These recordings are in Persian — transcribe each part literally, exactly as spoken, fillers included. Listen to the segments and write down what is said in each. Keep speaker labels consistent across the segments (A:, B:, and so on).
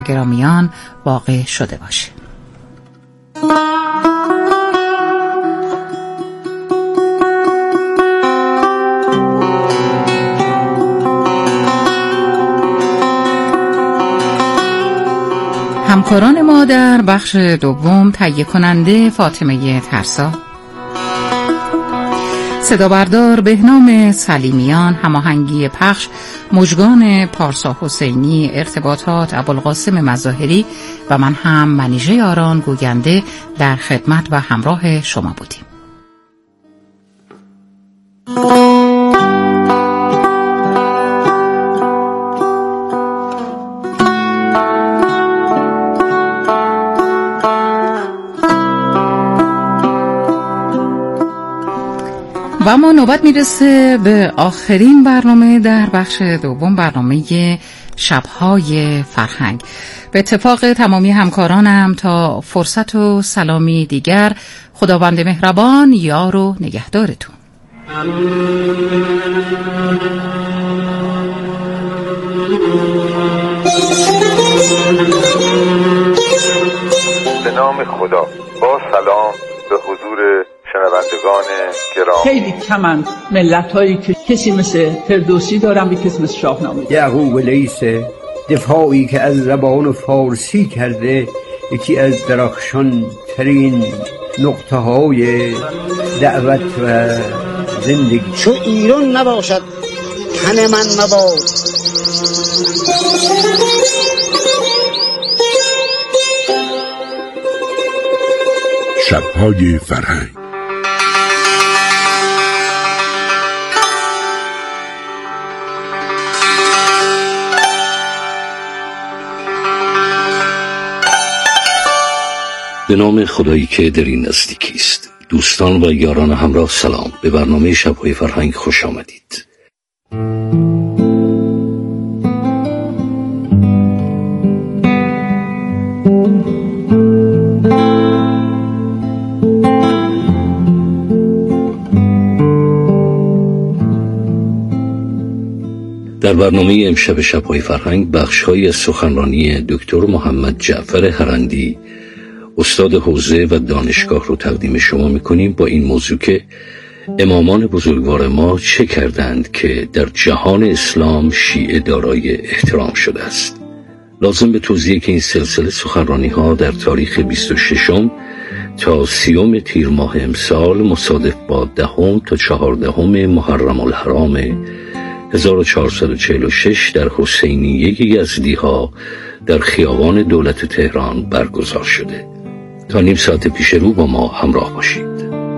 A: گرامیان واقع شده باشه. همکاران ما در بخش دوم تهیه کننده فاطمه ترسا، صدا بردار بهنام سلیمیان، هماهنگی پخش مژگان پارسا حسینی، ارتباطات ابوالقاسم مظاهری و من هم منیژه یاران گوینده در خدمت و همراه شما بودیم. و اما نوبت میرسه به آخرین برنامه در بخش دوم، برنامه شب‌های فرهنگ. به اتفاق تمامی همکارانم تا فرصت و سلامی دیگر، خداوند مهربان یار و نگهدارتون.
B: به نام خدا. با سلام به حضور شنوندگان گرامی.
C: خیلی کمند ملت‌هایی که کسی مثل فردوسی دارن و کسی مثل شاهنامه.
D: یعقوب لیث دفاعی که از زبان فارسی کرده یکی از درخشان ترین نقطه های دعوت و زندگی.
E: چو ایران نباشد تن من مباد.
F: شب‌های فرهنگ.
G: به نام خدایی که در این نزدیکی است. دوستان و یاران همراه سلام. به برنامه شب‌های فرهنگ خوش آمدید. در برنامه امشب شب‌های فرهنگ بخش‌های از سخنرانی دکتر محمد جعفر هرندی، استاد حوزه و دانشگاه رو تقدیم شما می‌کنیم با این موضوع که امامان بزرگوار ما چه کردند که در جهان اسلام شیعه دارای احترام شده است. لازم به توضیح که این سلسله سخنرانی‌ها در تاریخ بیست و ششم تا سیوم تیر ماه امسال مصادف با دهم تا چهاردهم محرم الحرام هزار و چهارصد و چهل و شش در حسینیه یزدی‌ها در خیابان دولت تهران برگزار شده. تا نیم ساعت پیش رو با ما همراه باشید.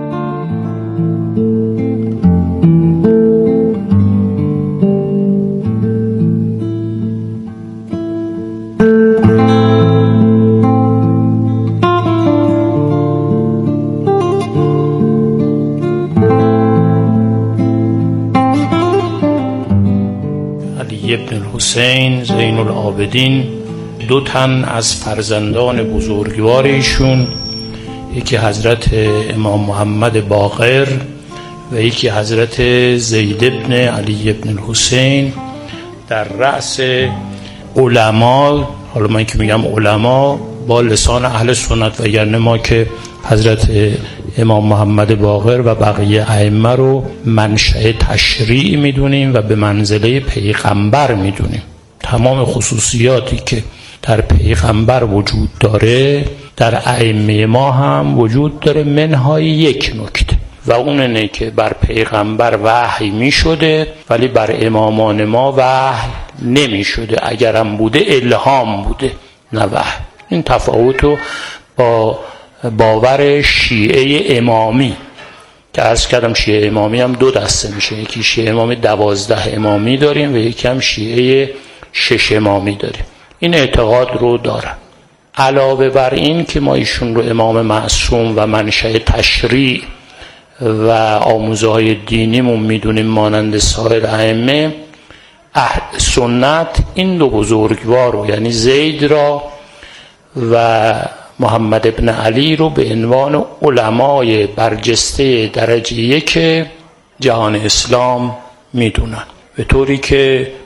H: علی ابن الحسین زین العابدین دو تن از فرزندان بزرگوار ایشون، یکی حضرت امام محمد باقر و یکی حضرت زید ابن علی ابن الحسین، در رأس علما، حالا من که میگم علما با لسان اهل سنت، و یعنی ما که حضرت امام محمد باقر و بقیه ائمه رو منشأ تشریع میدونیم و به منزله پیغمبر میدونیم. تمام خصوصیاتی که در پیغمبر وجود داره در ائمه ما هم وجود داره، منهای یک نکته، و اون اینه که بر پیغمبر وحی می شده ولی بر امامان ما وحی نمی شده. اگرم بوده الهام بوده نه وحی. این تفاوتو با باور شیعه امامی که عرض کردم، شیعه امامی هم دو دسته میشه، یکی شیعه امامی دوازده امامی داریم و یکی هم شیعه شش امامی داریم. این اعتقاد رو دارن. علاوه بر این که ما ایشون رو امام معصوم و منشأ تشریع و آموزه های دینیمون میدونیم مانند سایر ائمه، اهل سنت این دو بزرگوار رو، یعنی زید را و محمد ابن علی رو به عنوان علمای برجسته درجه یک جهان اسلام میدونن، به طوری که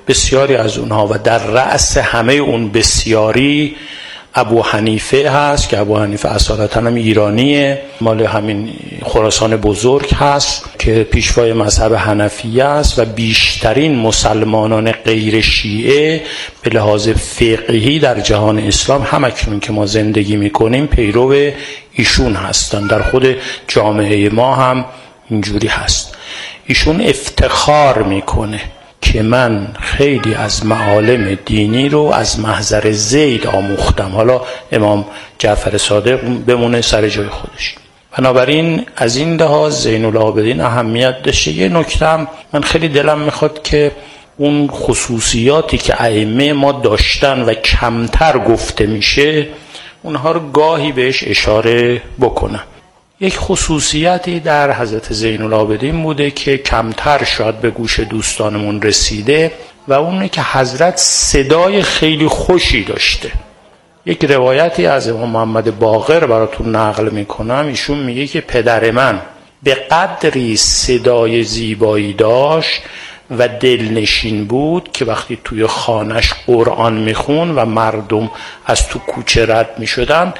H: بسیاری از اونها و در رأس همه اون بسیاری ابو حنیفه هست که ابو حنیفه اصالتا هم ایرانیه، مال همین خراسان بزرگ هست که پیشوای مذهب حنفیه است و بیشترین مسلمانان غیر شیعه به لحاظ فقهی در جهان اسلام هم اکنون که ما زندگی میکنیم پیرو ایشون هستن. در خود جامعه ما هم اینجوری هست. ایشون افتخار میکنه که من خیلی از معالم دینی رو از محضر زید آموختم. حالا امام جعفر صادق بمونه سر جای خودش. بنابراین از این لحاظ زین العابدین اهمیت داشته. یه نکته من خیلی دلم میخواد که اون خصوصیاتی که ائمه ما داشتن و کمتر گفته میشه اونها رو گاهی بهش اشاره بکنم. یک خصوصیتی در حضرت زین العابدین بوده که کمتر شاید به گوش دوستانمون رسیده و اونه که حضرت صدای خیلی خوشی داشته. یک روایتی از امام محمد باقر براتون نقل میکنم. ایشون میگه که پدر من به قدری صدای زیبایی داشت و دلنشین بود که وقتی توی خانش قرآن میخون و مردم از تو کوچه رد میشدن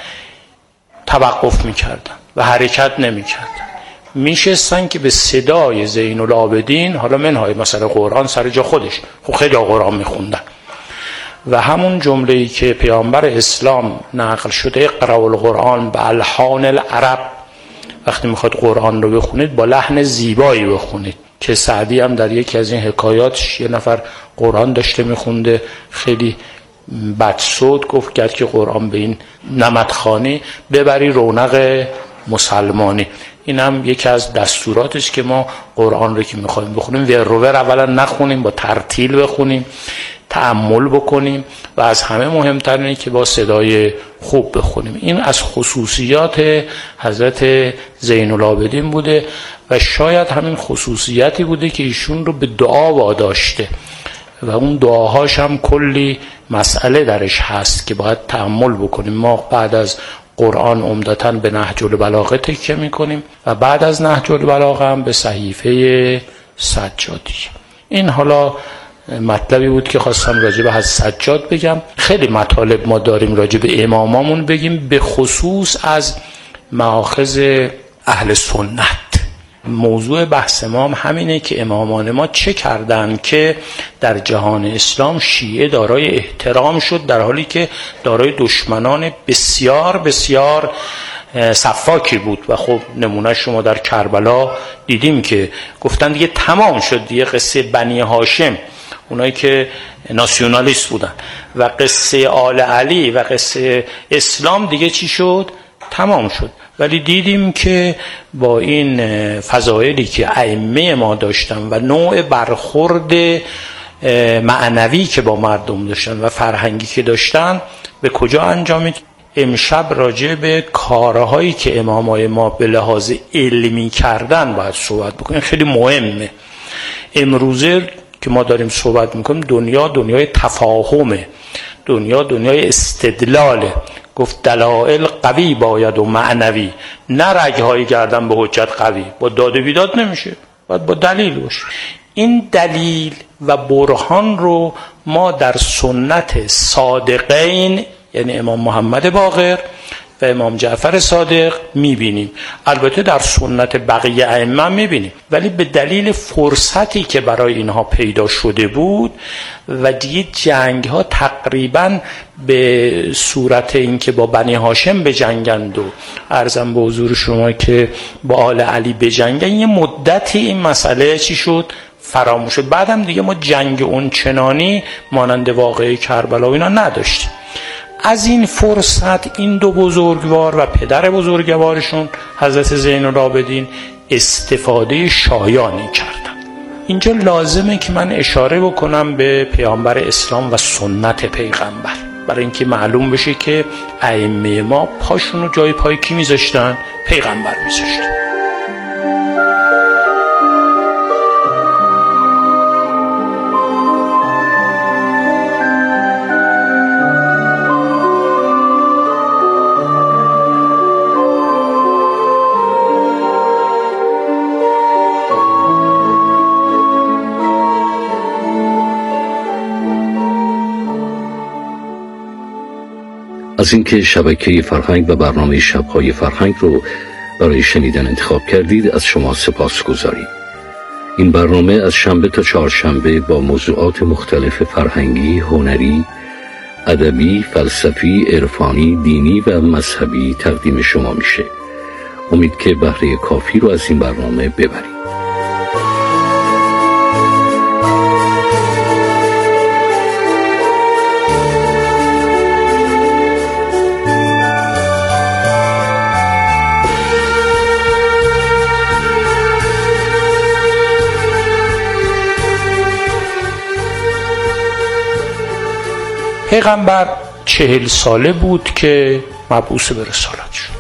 H: توقف میکردن و حرکت نمیکردن، میشستن که به صدای زین العابدین، حالا منهای مثلا قرآن سر جا خودش، خب خیلی قرآن میخوندن و همون جمله‌ای که پیامبر اسلام نقل شده اقرأوا القرآن بالحان العرب، وقتی میخواد قرآن رو بخونید با لحن زیبایی بخونید، که سعدی هم در یکی از این حکایاتش یه نفر قرآن داشته میخونده خیلی بدصوت گفت کرد که قرآن به این نمدخانه ببری رونق مسلمانی. این هم یکی از دستوراتش که ما قرآن رو که میخوایم بخونیم ور رو ور اولا نخونیم، با ترتیل بخونیم، تأمل بکنیم و از همه مهمتر اینه که با صدای خوب بخونیم. این از خصوصیات حضرت زین العابدین بوده و شاید همین خصوصیتی بوده که ایشون رو به دعا واداشته و اون دعاهاش هم کلی مسئله درش هست که باید تأمل بکنیم. ما بعد از قرآن عمدتاً به نهج البلاغه تکیه میکنیم و بعد از نهج البلاغه هم به صحیفه سجادی. این حالا مطلبی بود که خواستم راجع به حضرت سجاد بگم. خیلی مطالب ما داریم راجع به امامامون بگیم، به خصوص از مآخذ اهل سنت. موضوع بحث ما همینه که امامان ما چه کردن که در جهان اسلام شیعه دارای احترام شد، در حالی که دارای دشمنان بسیار بسیار صفاکی بود. و خب نمونه شما در کربلا دیدیم که گفتن دیگه تمام شد دیگه قصه بنی هاشم، اونایی که ناسیونالیست بودن، و قصه آل علی و قصه اسلام دیگه چی شد؟ تمام شد. ولی دیدیم که با این فضایلی که ائمه ما داشتن و نوع برخورد معنوی که با مردم داشتن و فرهنگی که داشتن به کجا انجامید. امشب راجع به کارهایی که امامای ما به لحاظ علمی کردن باید صحبت بکنیم. خیلی مهمه. امروزه که ما داریم صحبت میکنیم دنیا دنیای تفاهمه، دنیا دنیای استدلاله. گفت دلائل قوی باید و معنوی، نه رگ‌های گردن به حجت قوی. با داد و بیداد نمیشه، باید با دلیل باشه. این دلیل و برهان رو ما در سنت صادقین، یعنی امام محمد باقر و امام جعفر صادق میبینیم. البته در سنت بقیه ائمه میبینیم، ولی به دلیل فرصتی که برای اینها پیدا شده بود و دیگه جنگ ها تقریبا به صورت این که با بنی هاشم بجنگند و عرضم به حضور شما که با آل علی بجنگند، یه مدتی این مسئله چی شد؟ فراموش شد. بعدم دیگه ما جنگ اون چنانی مانند واقعه کربلا و اینا نداشتیم. از این فرصت این دو بزرگوار و پدر بزرگوارشون حضرت زین العابدین استفاده شایانی کردن. اینجا لازمه که من اشاره بکنم به پیامبر اسلام و سنت پیغمبر، برای اینکه معلوم بشه که ائمه ما پاشون رو جای پای کی میذاشتن؟ پیغمبر میذاشتن.
G: از اینکه شبکه فرهنگ و برنامه شب‌های فرهنگ رو برای شنیدن انتخاب کردید از شما سپاس گذاریم. این برنامه از شنبه تا چهارشنبه با موضوعات مختلف فرهنگی، هنری، ادبی، فلسفی، عرفانی، دینی و مذهبی تقدیم شما میشه. امید که بهره کافی رو از این برنامه ببرید.
H: پیغمبر چهل ساله بود که مبعوث به رسالت شد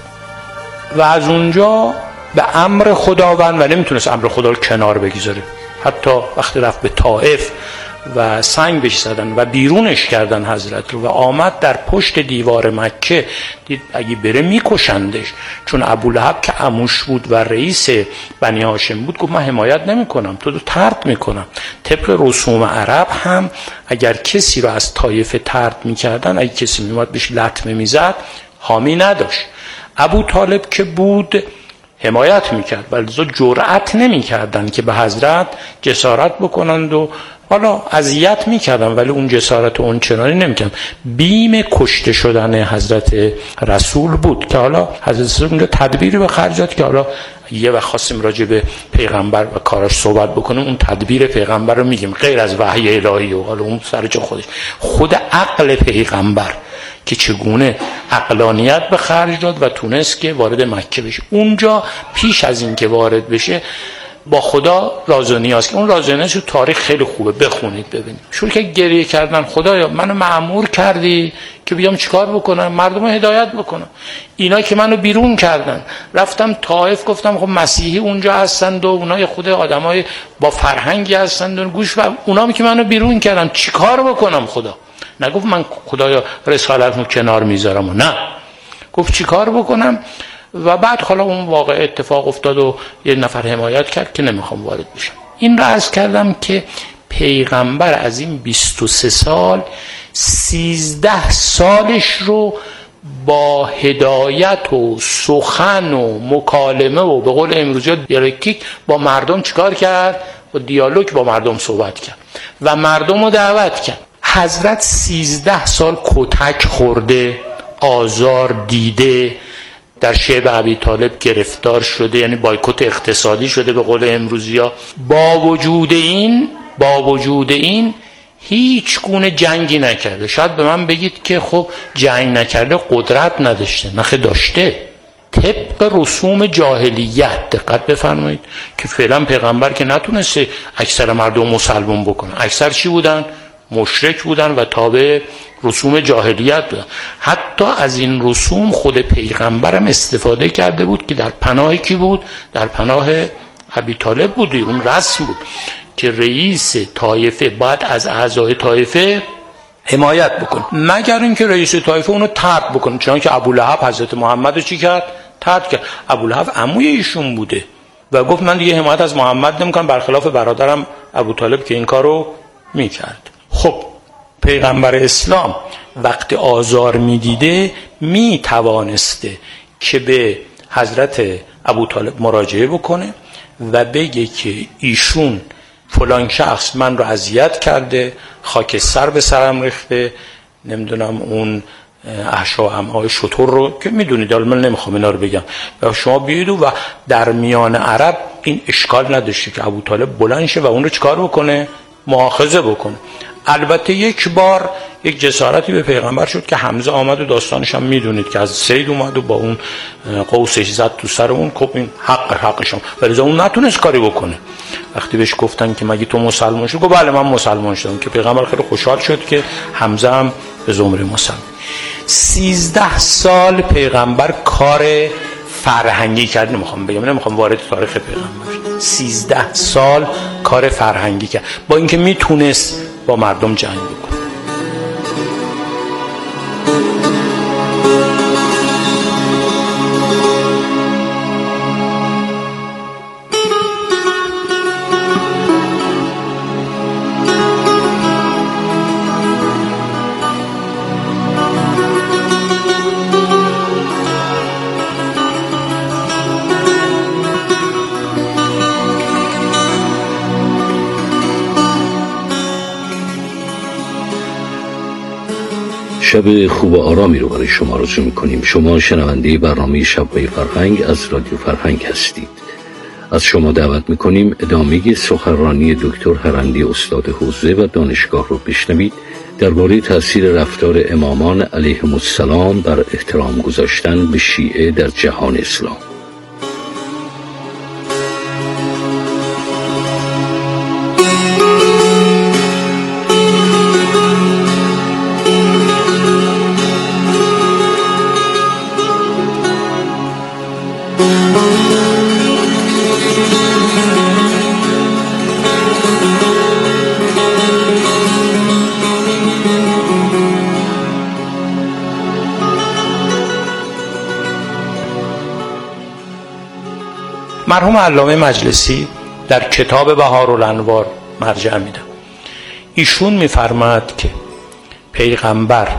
H: و از اونجا به امر خداوند و نمیتونست امر خدا رو کنار بگذاره. حتی وقتی رفت به طائف و سنگ بهش زدن و بیرونش کردن حضرت رو و آمد در پشت دیوار مکه، دید اگه بره میکشندش، چون ابولهب که عموش بود و رئیس بنی هاشم بود گفت من حمایت نمی کنم، تو رو طرد میکنم. طبق رسوم عرب هم اگر کسی رو از طایفه طرد میکردن، اگه کسی میومد بهش لطمه میزد حامی نداشت. ابو طالب که بود حمایت میکرد ولی جرأت نمیکردن که به حضرت جسارت بکنند و حالا اذیت میکردن ولی اون جسارت و اون چنانی نمیکردن. بیم کشته شدن حضرت رسول بود که حالا حضرت رسول اونجا تدبیری به خرج داد که حالا یه وقت خواستیم راجع به پیغمبر و کاراش صحبت بکنیم، اون تدبیر پیغمبر رو میگیم غیر از وحی الهی و حالا اون سر جا خودش، خود عقل پیغمبر که چگونه عقلانیت به خرج داد و تونست که وارد مکه بشه. اونجا پیش از این که وارد بشه با خدا راز و نیاز که اون راز و نیاز تو تاریخ خیلی خوبه، بخونید ببینید. شروع که گریه کردن خدایا منو مأمور کردی که بیام چیکار بکنم؟ مردم رو هدایت بکنم. اینا که منو بیرون کردن، رفتم طائف گفتم خب مسیحی اونجا هستند و اونای خود آدمای با فرهنگی هستند و گوش و اونام که منو بیرون کردن چیکار بکنم خدا؟ نگفت من خدایا رسالتمو کنار میذارم و نه، گفت چیکار بکنم؟ و بعد حالا اون واقع اتفاق افتاد و یه نفر حمایت کرد که نمیخوام وارد بشم. این را عرض کردم که پیغمبر از این بیست و سه سال سیزده سالش رو با هدایت و سخن و مکالمه و به قول امروزی دیالکتیک با مردم چیکار کرد؟ با دیالوگ با مردم صحبت کرد و مردم رو دعوت کرد. حضرت سیزده سال کتک خورده، آزار دیده، در شعب ابی طالب گرفتار شده، یعنی بایکوت اقتصادی شده به قول امروزیا. با وجود این با وجود این هیچ گونه جنگی نکرده. شاید به من بگید که خب جنگ نکرده قدرت نداشته، نخه داشته. طبق رسوم جاهلیت دقت بفرمایید که فعلا پیغمبر که نتونسته اکثر مردم مسلمان بکنه، اکثر چی بودن؟ مشرک بودن و تابع رسوم جاهلیت بودن. حتی از این رسوم خود پیغمبرم استفاده کرده بود که در پناه کی بود؟ در پناه ابی طالب بود. اون رسم بود که رئیس طایفه باید از اعضای طایفه حمایت بکنه، مگر اینکه رئیس طایفه اونو طرد بکنه، چون که ابولهب حضرت محمد رو چی کرد؟ طرد کرد. ابولهب عموی ایشون بوده و گفت من دیگه حمایت از محمد نمیکنم، برخلاف برادرم ابو طالب که این کارو میکرد. خب پیغمبر اسلام وقتی آزار میدیده میتوانسته که به حضرت ابو طالب مراجعه بکنه و بگه که ایشون فلان شخص من رو اذیت کرده، خاک سر به سرم ریخته، نمیدونم اون احشا امعای شطور رو که میدونید، حالا من نمیخوام اینا رو بگم، و شما بیایید و در میان عرب این اشکال نداشته که ابو طالب بلند شه و اون رو چیکار بکنه؟ مؤاخذه بکنه. البته یک بار یک جسارتی به پیغمبر شد که حمزه آمد و داستانش هم میدونید که از سید اومد و با اون قوسش زد تو سر اون، خب این حق حقشون، ولی اون نتونست کاری بکنه. وقتی بهش گفتن که مگه تو مسلمان شدی؟ گفت بله من مسلمان شدم، که پیغمبر خیلی خوشحال شد که حمزه هم به زمره مسلمان. سیزده سال پیغمبر کار فرهنگی کرد، نمیخوام بگم، نمیخوام وارد تاریخ پیغمبر، سیزده سال کار فرهنگی کرد با اینکه میتونست با مردم جنگ بکنه.
G: شب خوب و آرامی رو برای شما آرزو می‌کنیم. شما شنونده برنامه شب‌های فرهنگ از رادیو فرهنگ هستید. از شما دعوت می‌کنیم ادامه سخنرانی دکتر هرندی استاد حوزه و دانشگاه رو بشنوید درباره تأثیر رفتار امامان علیهم السلام بر احترام گذاشتن به شیعه در جهان اسلام.
H: مرحوم علامه مجلسی در کتاب بهارالانوار مرجع میدم. ایشون میفرماد که پیغمبر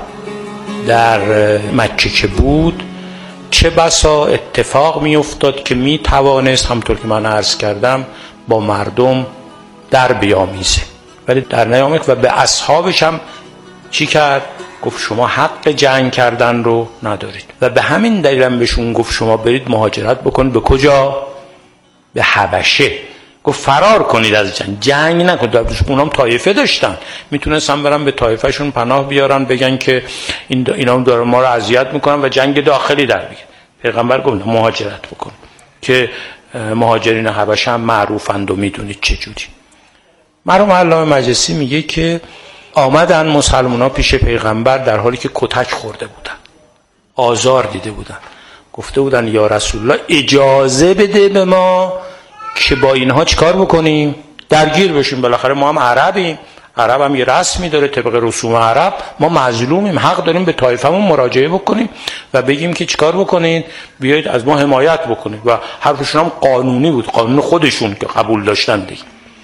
H: در مکه که بود چه بسا اتفاق میافتاد که میتوانست همطور که من عرض کردم با مردم در بیامیزه، ولی در نیامد و به اصحابش هم چی کرد؟ گفت شما حق جنگ کردن رو ندارید و به همین دلیل هم بهشون گفت شما برید مهاجرت بکنید. به کجا؟ به حبشه. گفت فرار کنید از جنگ، جنگ نکنید. اونام طایفه داشتن، میتونستن برن به طایفه شون پناه بیارن، بگن که این اینا دارن ما رو اذیت میکنن و جنگ داخلی در بیارن. پیغمبر گفت مهاجرت بکن که مهاجرین حبشه هم معروفند و میدونید چه جوری. مرحوم علامه مجلسی میگه که آمدن مسلمان‌ها پیش پیغمبر در حالی که کتک خورده بودن، آزار دیده بودن. گفته بودن یا رسول الله اجازه بده به ما که با اینها چیکار بکنیم؟ درگیر بشیم. بالاخره ما هم عربیم، عرب هم یه رسمی داره طبق رسوم عرب، ما مظلومیم، حق داریم به طایفمون مراجعه بکنیم و بگیم که چیکار بکنین؟ بیایید از ما حمایت بکنید. و حرفشون هم قانونی بود، قانون خودشون که قبول داشتن دیگه.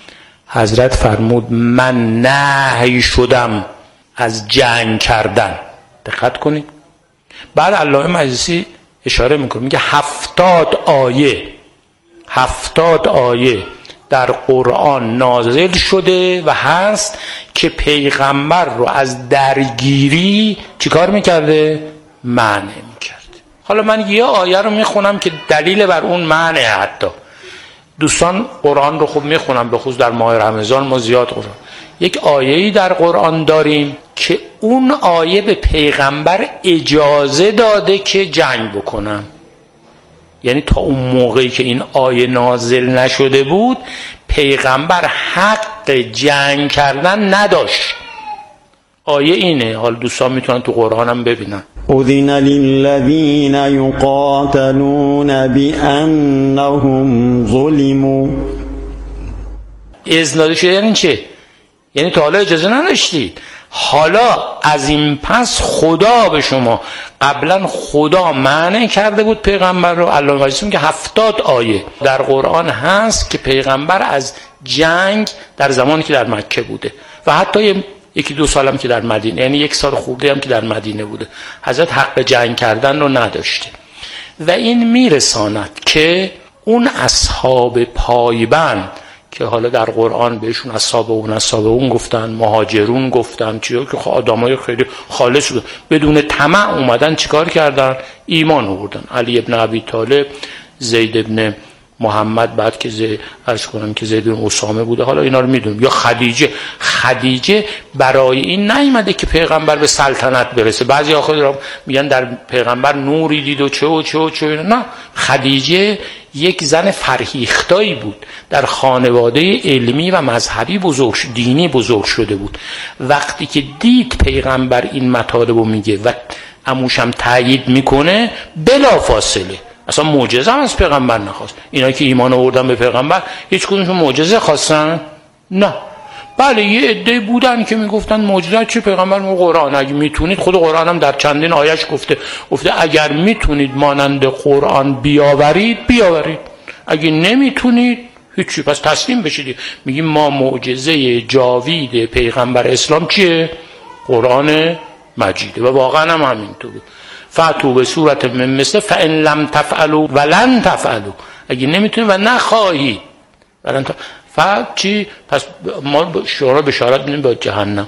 H: حضرت فرمود من نهی شدم از جنگ کردن. دقت کنید. بعد علامه مجلسی اشاره میکنه، میگه هفتاد آیه هفتاد آیه در قرآن نازل شده و هست که پیغمبر رو از درگیری چیکار میکرده؟ منع میکرده. حالا من یه آیه رو میخونم که دلیل بر اون منع. حتی دوستان قرآن رو خوب میخونم، به خصوص در ماه رمضان ما زیاد قرآن. یک آیه‌ای در قرآن داریم که اون آیه به پیغمبر اجازه داده که جنگ بکنن. یعنی تا اون موقعی که این آیه نازل نشده بود پیغمبر حق جنگ کردن نداشت. آیه اینه، حالا دوستان میتونن تو قرآن هم ببینن.
F: اذن للذین یقاتلون بانهم ظلموا. اذن داده شده یعنی چه؟ یعنی تا حالا اجازه نداشتید، حالا از این پس خدا به شما، قبلا خدا منع کرده بود پیغمبر رو. علامه مجلسی میگه هفتاد آیه در قرآن هست که پیغمبر از جنگ در زمانی که در مکه بوده و حتی یکی دو سال هم که در مدینه، یعنی یک سال خورده هم که در مدینه بوده، حضرت حق جنگ کردن رو نداشته. و این میرساند که اون اصحاب پایبند که حالا در قرآن بهشون اصحاب اون اصحاب اون گفتن، مهاجرون گفتن، چیزی که آدمای خیلی خالص بودن، بدون طمع اومدن چیکار کردن؟ ایمان آوردن. علی ابن ابی طالب، زید ابن محمد، بعد که زید عرض کنم که زید بن اسامه بوده، حالا اینا رو میدونیم، یا خدیجه. خدیجه برای این نیامده که پیغمبر به سلطنت برسه. بعضی آخر میگن در پیغمبر نوری دید و چه و چه و چه. نه، خدیجه یک زن فرهیختایی بود، در خانواده علمی و مذهبی بزرگ، دینی بزرگ شده بود. وقتی که دید پیغمبر این مطالب رو میگه و عموشم تایید میکنه، بلا فاصله، اصلا معجزه هم از پیغمبر نخواست. اینا که ایمان آوردن به پیغمبر هیچ کدومشون معجزه خواستن؟ نه. بله یه عده بودن که میگفتن معجزه چه؟ پیغمبر میگه قرآن اگه میتونید، خود قرآن هم در چندین آیش گفته گفته اگر میتونید مانند قرآن بیاورید بیاورید، اگه نمیتونید هیچی، پس تسلیم بشید. میگیم ما معجزه جاوید پیغمبر اسلام چیه؟ قرآن مجیده. و واقعا هم همینطور بود. فاتو به صورت من مثل فان لم تفعلوا ولن تفعلوا، اگه نمیتونید و نخواهید ولن تفعلوا. چی؟ پس ما شما بشارت میدیم به جهنم.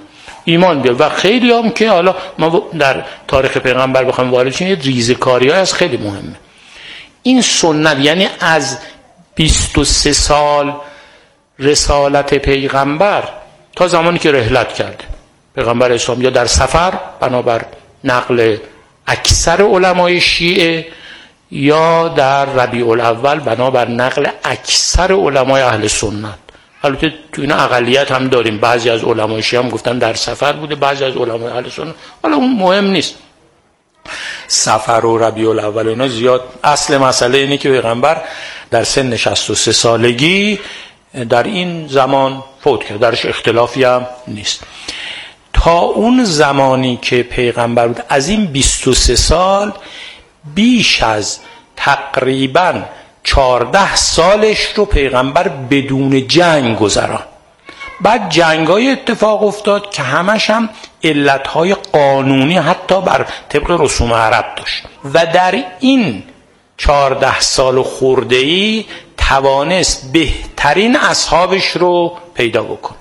F: ایمان بیار. و خیلی هم که حالا ما در تاریخ پیغمبر بخوایم وارد شیم، یه ریزکاری های از خیلی مهمه. این سنت یعنی از بیست و سه سال رسالت پیغمبر تا زمانی که رحلت کرده پیغمبر اسلام، یا در سفر بنابر نقل اکثر علمای شیعه، یا در ربیع الاول بنابر نقل اکثر علمای اهل سنت. البته تو اینا اقلیت هم داریم، بعضی از علمای شیعه هم گفتن در سفر بوده، بعضی از علمای اهل سنت، حالا اون مهم نیست. سفر و ربیع الاول اینا زیاد، اصل مسئله اینه که پیغمبر در سن شصت و سه سالگی در این زمان فوت کرد، درش اختلافی هم نیست. تا اون زمانی که پیغمبر بود، از این بیست و سه سال بیش از تقریباً چهارده سالش رو پیغمبر بدون جنگ گذران. بعد جنگ‌های اتفاق افتاد که همش هم علتهای قانونی حتی بر طبق رسوم عرب داشت و در این چهارده سال خورده‌ای توانست بهترین اصحابش رو پیدا بکنه.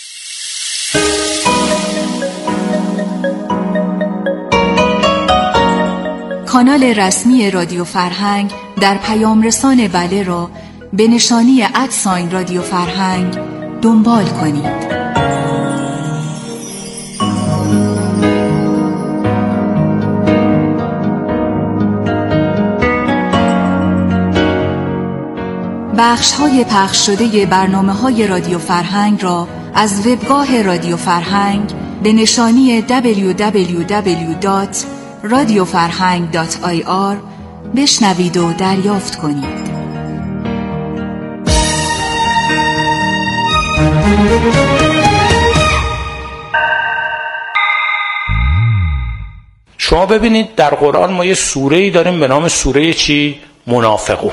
I: کانال رسمی رادیو فرهنگ در پیام رسان بله را به نشانی ادساین رادیو فرهنگ دنبال کنید. بخش های پخش شده برنامه های رادیو فرهنگ را از وبگاه رادیو فرهنگ به نشانی دبلیو دبلیو دبلیو دات رادیو فرهنگ دات آی آر بشنوید و دریافت کنید.
F: شما ببینید در قرآن ما یه سوره‌ای داریم به نام سوره چی؟ منافقون.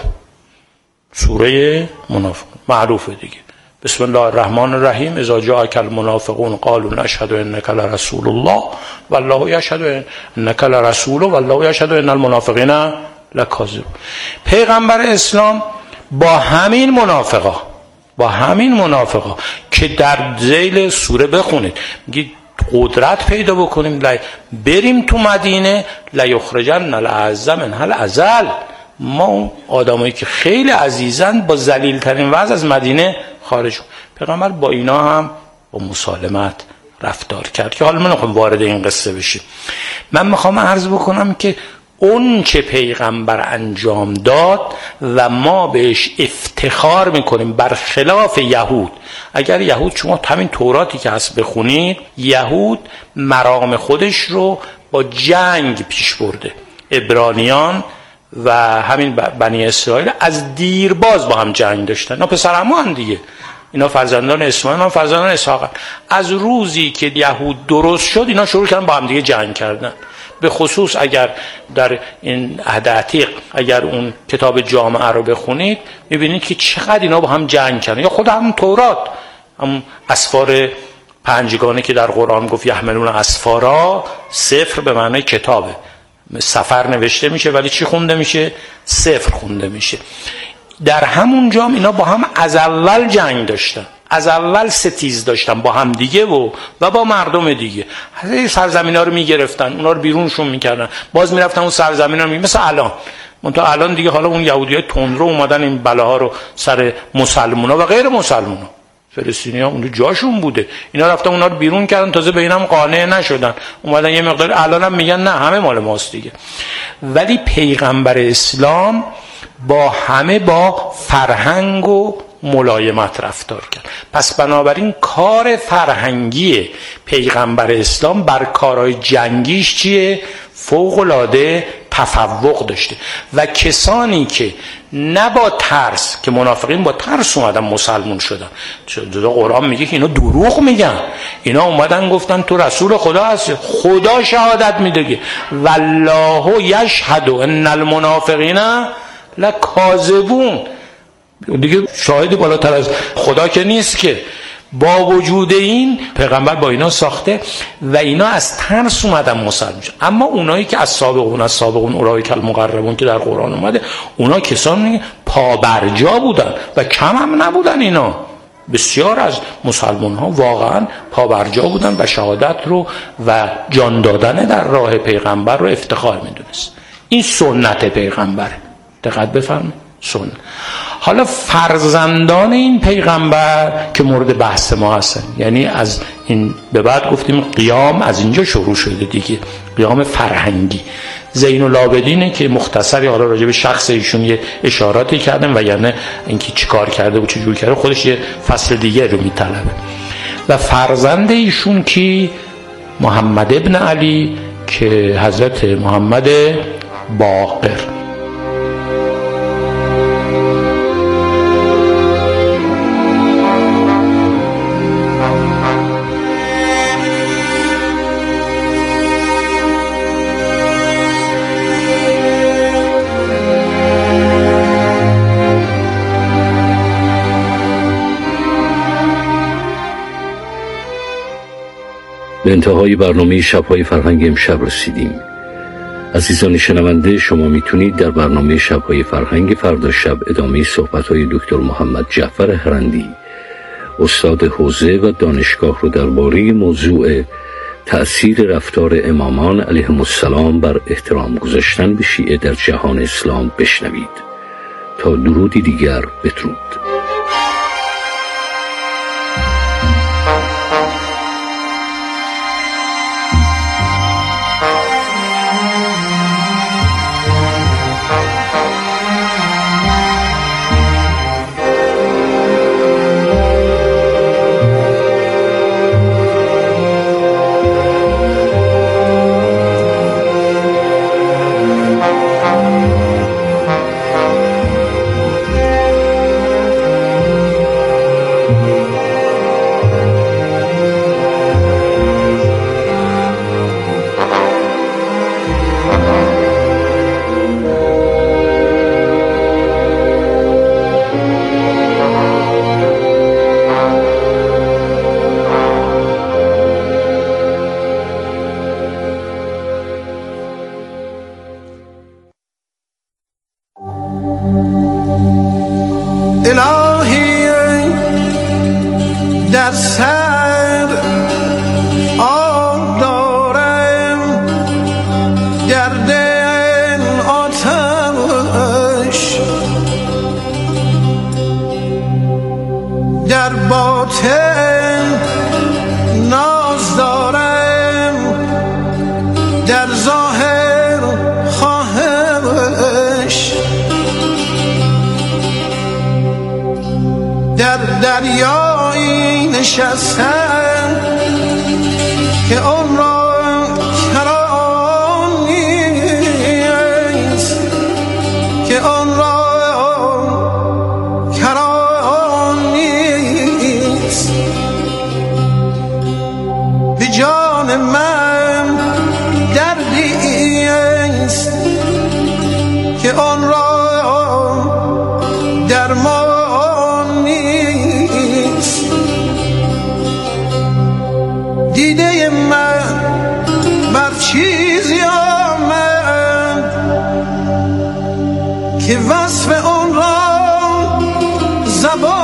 F: سوره منافقون معروفه دیگه. بسم الله الرحمن الرحیم. اذا جاءک المنافقون قالوا نشهد انک لرسول الله والله یشهد انک لرسول والله یشهد ان المنافقین لکاذبون. پیغمبر اسلام با همین منافقا با همین منافقا که در ذیل سوره بخونید میگه قدرت پیدا بکنیم بریم تو مدینه لیخرجن الاعز منها الاذل. ما اون آدمایی که خیلی عزیزن با ذلیل ترین وضع از مدینه خارج. پیغمبر با اینا هم با مسالمت رفتار کرد که حالا من نخوام وارد این قصه بشیم. من میخوام عرض بکنم که اون چه پیغمبر انجام داد و ما بهش افتخار میکنیم برخلاف یهود. اگر یهود شما همین توراتی که هست بخونید، یهود مرام خودش رو با جنگ پیش برده. عبرانیان و همین بنی اسرائیل از دیرباز با هم جنگ داشتن. اینا پسرعمو هم دیگه، اینا فرزندان اسماعیل، اینا فرزندان اسحاق. از روزی که یهود درست شد اینا شروع کردن با هم دیگه جنگ کردن. به خصوص اگر در این عهد عتیق اگر اون کتاب جامعه رو بخونید میبینید که چقدر اینا با هم جنگ کردن. یا خود همون تورات، همون اسفار پنجگانه که در قرآن گفت یحملون اسفارا، صفر به معنی کتابه، سفر نوشته میشه ولی چی خونده میشه؟ صفر خونده میشه. در همون جام اینا با هم از اول جنگ داشتن، از اول ستیز داشتن با هم دیگه و و با مردم دیگه. سرزمینا رو میگرفتن، اونا رو بیرونشون میکردن، باز میرفتن اون سرزمینا رو می مثل الان. منتها الان دیگه حالا اون یهودیای تندرو اومدن این بلاها رو سر مسلمونا و غیر مسلمونا. فلسطینی‌ها اونجا جاشون بوده، اینا رفتن اونا رو بیرون کردن، تازه به اینم قانع نشدن، اومدن یه مقدار الانم میگن نه همه مال ماست دیگه. ولی پیغمبر اسلام با همه با فرهنگ و ملایمت رفتار کرد. پس بنابراین کار فرهنگی پیغمبر اسلام بر کارهای جنگیش چیه؟ فوق‌العاده تفوق داشته. و کسانی که نه با ترس، که منافقین با ترس اومدن مسلمون شدن، چون قرآن میگه که اینا دروغ میگن، اینا اومدن گفتن تو رسول خدا هستی، خدا شهادت میده والله یشهد ان المنافقین لکاذبون. دیگه شاهدی بالاتر از خدا که نیست که. با وجود این پیغمبر با اینا ساخته و اینا از ترس اومدن مسلمان شدن. اما اونایی که از سابقون از سابقون اولئک المقربون که در قرآن اومده، اونا کسانی پابرجا بودن و کم هم نبودن. اینا
H: بسیار از مسلمان ها واقعا پابرجا بودن و شهادت رو و جان دادن در راه پیغمبر رو افتخار میدونست. این سنت پیغمبره، دقت بفرمایید، سنت. حالا فرزندان این پیغمبر که مورد بحث ما هستن، یعنی از این به بعد گفتیم قیام از اینجا شروع شده دیگه، قیام فرهنگی. زین العابدینه که مختصری حالا راجع به شخص ایشون یه اشاراتی کردن و یعنی اینکه چیکار کرده و چجور کرده خودش یه فصل دیگه رو میطلبه. و فرزند ایشون کی؟ محمد ابن علی که حضرت محمد باقر.
G: به انتهای برنامه شب‌های فرهنگ امشب رسیدیم. عزیزان شنونده، شما میتونید در برنامه شب‌های فرهنگ فردا شب ادامه صحبت‌های دکتر محمد جعفر هرندی، استاد حوزه و دانشگاه رو درباره موضوع تأثیر رفتار امامان علیهم السلام بر احترام گذاشتن به شیعه در جهان اسلام بشنوید. تا درودی دیگر، بدرود.
J: الهی در سر آب دارم، گرد آتش در باطن ناز دارم، در ظاهر خواهش، در دریایی نشستم که اون را کران نیست، که اون را کران نیست. به جان من دردی است که اون را درمان دیده من بر چیزی آمد که وصف اون را زبان